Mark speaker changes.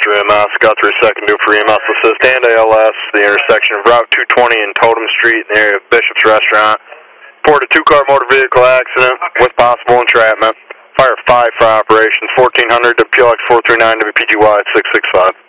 Speaker 1: through EMS, Guthrie 2nd due for EMS assist and ALS, the intersection of Route 220 and Totem Street in the area of Bishop's Restaurant. Reported a 2-car motor vehicle accident with possible entrapment. Fire 5 for operations, 1400 to PLX 439 WPGY 665.